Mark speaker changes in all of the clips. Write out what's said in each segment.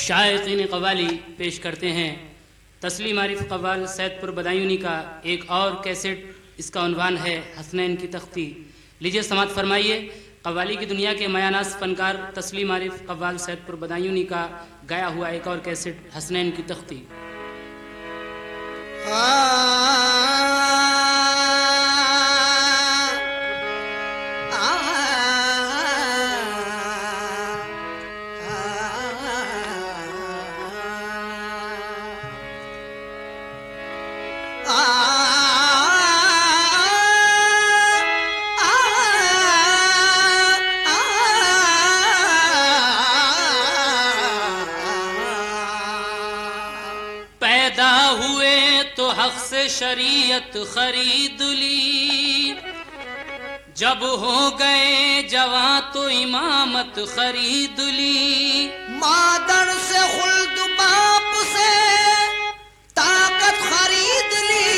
Speaker 1: शायकीन कव्वाली पेश करते हैं तस्लीम आरिफ कव्वाल सैदपुर बदायूनी का एक और कैसेट। इसका उन्वान है हसनैन की तख्ती। लीजिए समात फरमाइए। कव्वाली की दुनिया के मयानास फनकार तस्लीम आरिफ कव्वाल सैदपुर बदायूनी का गाया हुआ एक और कैसेट हसनैन की तख्ती।
Speaker 2: पैदा हुए तो हक से शरीयत खरीद ली, जब हो गए जवां तो इमामत खरीद ली।
Speaker 3: मादर से खुल्द बाप से ताकत खरीद ली,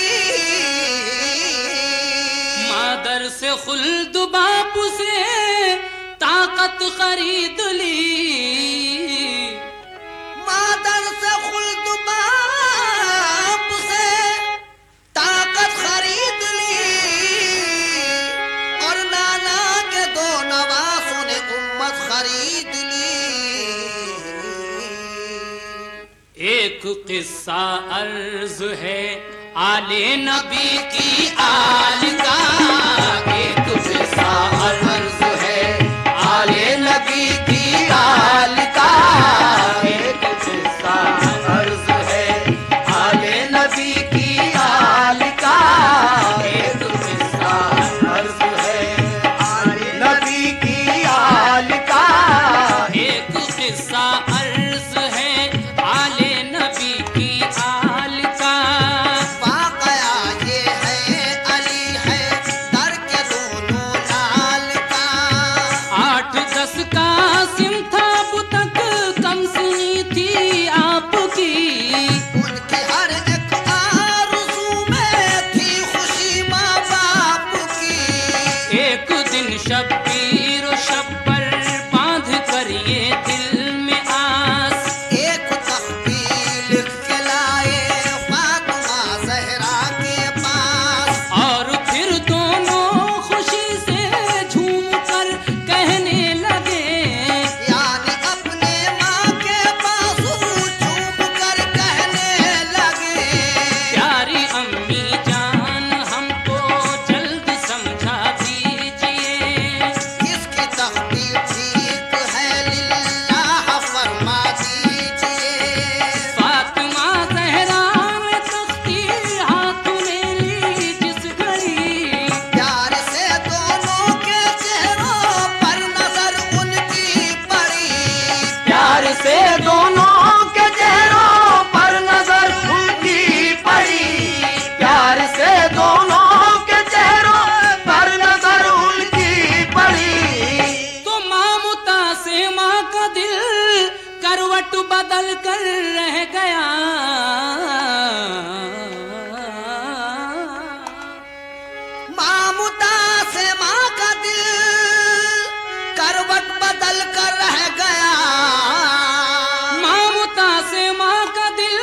Speaker 2: मादर से खुल्द बाप से ताकत खरीद ली,
Speaker 3: मादर से खुल्द बाप से ताकत खरीद ली, और नाना के दो नवासों ने उम्मत खरीद ली।
Speaker 2: एक किस्सा अर्ज है आले नबी की आल का,
Speaker 3: एक किस्सा अर्ज है आले नबी की आल का, एक किस्सा अर्ज है आले नबी की आल का, एक किस्सा अर्ज है आले नबी की आल का।
Speaker 2: एक किस्सा अर्ज है आले नबी की आल का।
Speaker 3: वाकया ये है अली है दर के दोनों लाल का,
Speaker 2: 8-10 का सिम था अब तक कम सुनी थी आपकी,
Speaker 3: उनकी हर एक आरज़ू में थी खुशी माँ बाप की।
Speaker 2: एक दिन शब्बीर और शब्बर बांध कर ये दिल में आस,
Speaker 3: एक तख्ती लिख के लाए फातिमा ज़हरा के पास,
Speaker 2: और फिर दोनों खुशी से झूम कर कहने लगे,
Speaker 3: यानी अपने माँ के बाजू चूम कर कहने लगे।
Speaker 2: प्यारी अम्मी जान हमको जल्द समझा दीजिए,
Speaker 3: किसकी तख्ती ठीक है लिल्लाह फरमा दीजिए।
Speaker 2: फातिमा ज़हरा ने तख्ती हाथ में ली जिस घड़ी,
Speaker 3: प्यार से दोनों के चेहरों पर नजर उनकी पड़ी, प्यार से दोनों के चेहरों पर नजर उनकी पड़ी, प्यार से दोनों के चेहरों पर नजर उनकी पड़ी।
Speaker 2: तो माँ मुतासे माँ का दिल करवट बदल कर रह गया,
Speaker 3: मामुता से माँ का दिल करवट बदल कर रह गया,
Speaker 2: माँ मुतासे माँ का दिल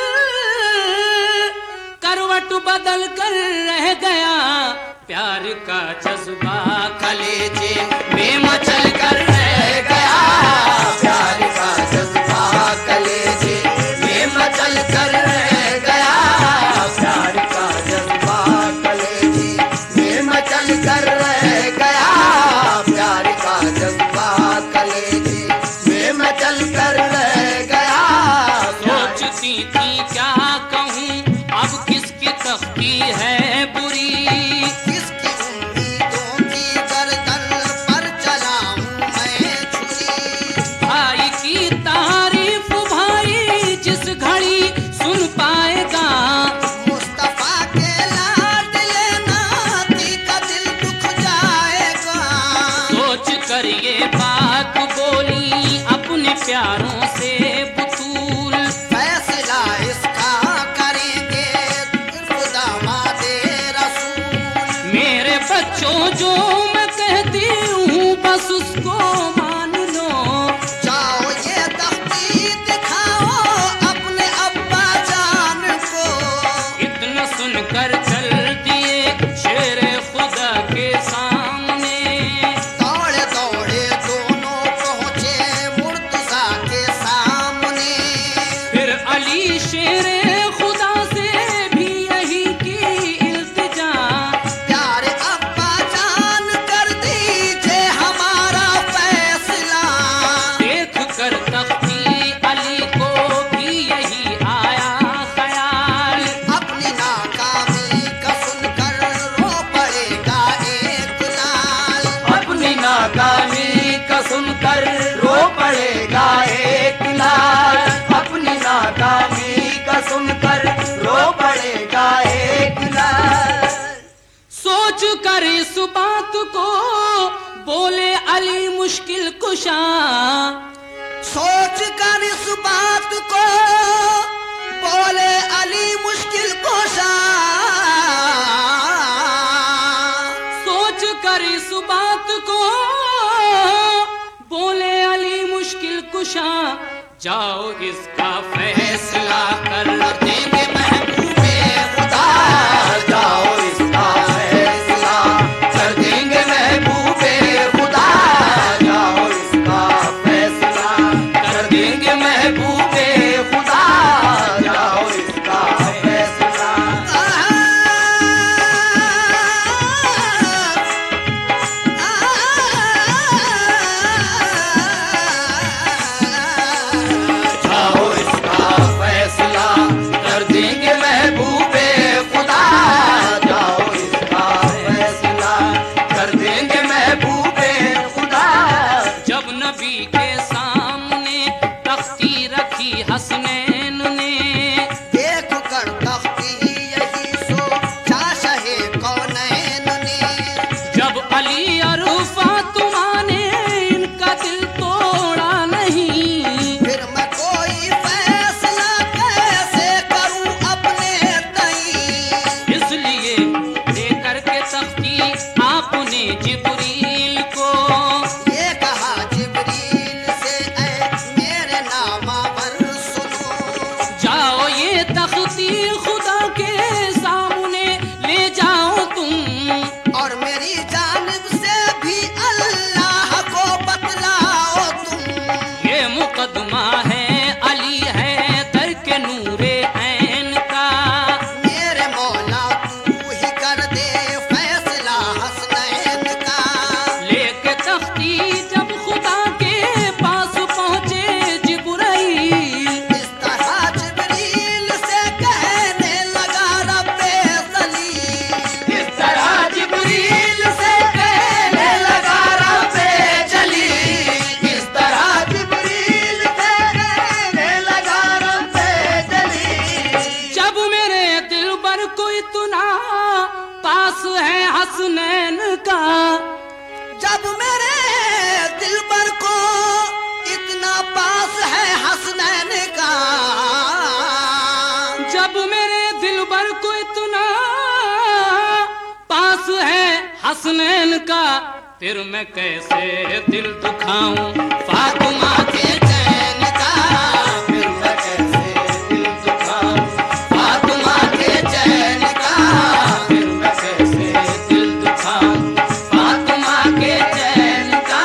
Speaker 2: करवट बदल कर रह गया। प्यार का जज्बा कलेजे में मचल कर रह गया,
Speaker 3: प्यार का जज्बा कलेजे में मचल कर रह गया, प्यार का जज्बा कलेजे में मचल कर रह गया, प्यार का जज्बा कलेजे में मचल कर रह गया।
Speaker 2: सोचती थी क्या कहूँ अब किसकी तख्ती है बुरी,
Speaker 3: किसकी उम्मीदों की गर्दन पर चलाऊं मैं छुरी,
Speaker 2: भाई की तारीफ भाई जिस घड़ी सुन पाएगा,
Speaker 3: मुस्तफा के लाडले नाती का दिल दुख जाएगा।
Speaker 2: सोच कर ये बात बोली अपने प्यारों से बतूल,
Speaker 3: फैसला इसका करेंगे खुदा मादे रसूल।
Speaker 2: मेरे बच्चों जो मैं कहती हूँ बस उसको मान लो,
Speaker 3: जाओ ये तख्ती दिखा
Speaker 2: कर इस बात को बोले अली मुश्किल कुशा,
Speaker 3: सोच कर इस बात को बोले अली मुश्किल कुशा,
Speaker 2: सोच कर इस बात को बोले अली मुश्किल कुशा,
Speaker 1: जाओ इसका फैसला कर
Speaker 3: देंगे महबूबे खुदा, जाओ इसका फैसला कर देंगे महबूबे खुदा, जाओ इसका फैसला कर देंगे महबूबे खुदा, जाओ इसका फैसला। जाओ इसका फैसला कर देंगे महबूबे खुदा, जाओ इसका फैसला कर देंगे महबूबे खुदा।
Speaker 2: जब नबी के सामने तख्ती रखी हसनैन ने,
Speaker 3: देख कर तख्ती यही सोचा शहे कौनैन ने,
Speaker 2: जब अली और फातिमा ने इनका दिल तोड़ा नहीं,
Speaker 3: फिर मैं कोई फैसला कैसे करूं अपने तई।
Speaker 2: इसलिए लेकर के तख्ती आपने जिब्रील को,
Speaker 3: ये कहा जिब्रील से ऐ मेरे नामावर सुनो,
Speaker 2: जाओ ये तख्ती खुदा के सामने ले जाओ तुम,
Speaker 3: और मेरी जानिब से भी अल्लाह को बतलाओ तुम।
Speaker 2: ये मुकदमा है अली है दर के नूरे ऐन का,
Speaker 3: मेरे मौला तू ही कर दे फैसला हसनैन का।
Speaker 2: लेके तख्ती जब खुदा के पास पहुंचे जिब्राइल,
Speaker 3: इस तरह जिब्रील से कहने लगा रब्बे जलील, इस तरह जिब्रील से कहने लगा रब्बे जलील, इस तरह जिब्रील से कहने लगा रब्बे जलील।
Speaker 2: जब मेरे दिल पर कोई इतना पास है हसनैन का,
Speaker 3: जब मेरे दिल पर को इतना पास है हसनैन का,
Speaker 2: जब मेरे दिल पर को इतना पास है हसनैन का, फिर मैं कैसे दिल दुखाऊं फातिमा के
Speaker 3: चैन का, फिर मैं कैसे दिल दुखाऊं फातिमा के चैन का, फिर मैं कैसे दिल दुखाऊं फातिमा के चैन का।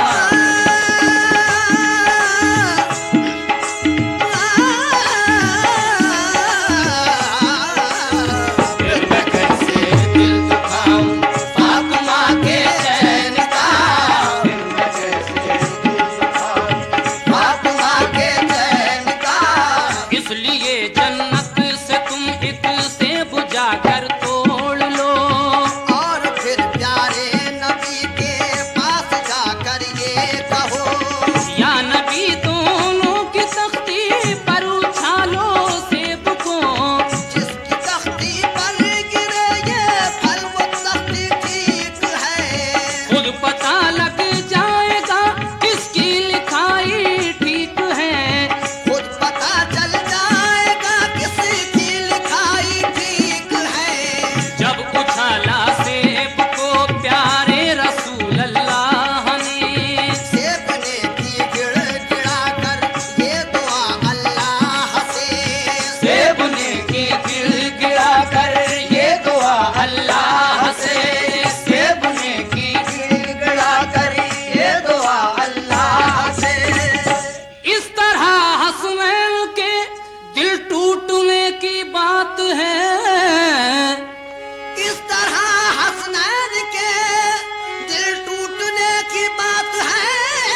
Speaker 3: फिर मैं कैसे दिल दुखाऊं फातिमा के चैन का, फिर मैं कैसे दिल दुखाऊं फातिमा के चैन का।
Speaker 2: इसलिए जन्नत से तुम एक सेब जाकर तोड़ लो,
Speaker 3: और फिर प्यारे नबी के पास जाकर ये कहो,
Speaker 2: या नबी दोनों की तख्ती पर उछालो सेब को,
Speaker 3: जिसकी तख्ती पर गिरे ये फल वो तख्ती ठीक है।
Speaker 2: खुद पता लग जाएगा किसकी लिखाई ठीक है,
Speaker 3: खुद पता चल जाएगा किसकी लिखाई ठीक है।
Speaker 2: जब उछाला सेब को प्यारे रसूल अल्लाह ने,
Speaker 3: सेब ने की गिड़गिड़ा कर ये दुआ अल्लाह से, सेब ने की गिड़गिड़ा कर ये दुआ अल्लाह से, सेब ने की गिड़गिड़ा कर ये दुआ अल्लाह से।
Speaker 2: इस तरह हसनैन के दिल टूटने की बात है,
Speaker 3: इस तरह हसनैन के दिल टूटने की बात है,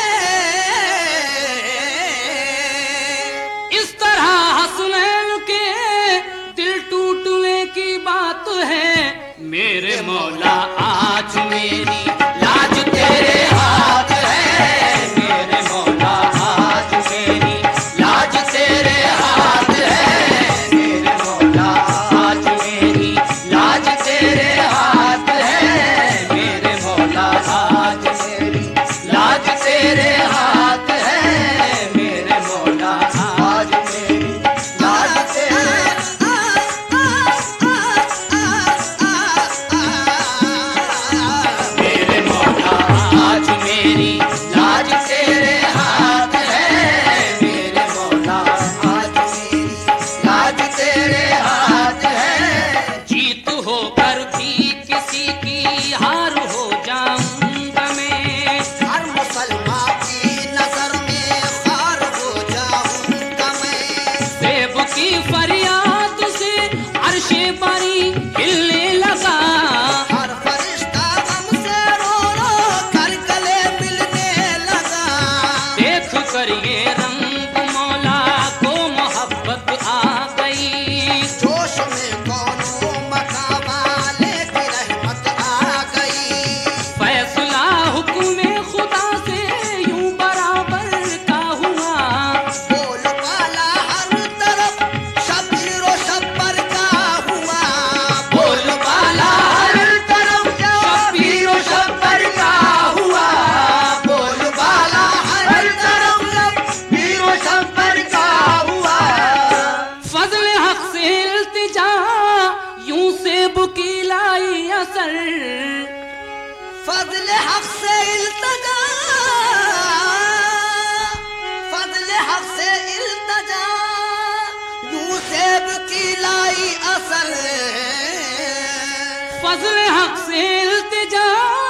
Speaker 2: इस तरह हसनैन के दिल टूटने की बात है। मेरे मौला आज मेरी
Speaker 3: लाज तेरे हाथ है, मेरे मौला आज मेरी लाज तेरे हाथ है, मेरे मौला आज मेरी लाज तेरे हाथ है। फजल हक से इल्तजा, फजल हक से इल्तजा, यूं सेब की लाई असर,
Speaker 2: फजल हक से इल्तिजा,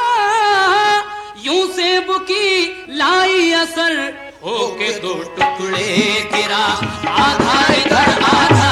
Speaker 2: यूं सेब की लाई असर,
Speaker 1: होके दो टुकड़े गिरा, आधा इधर आधा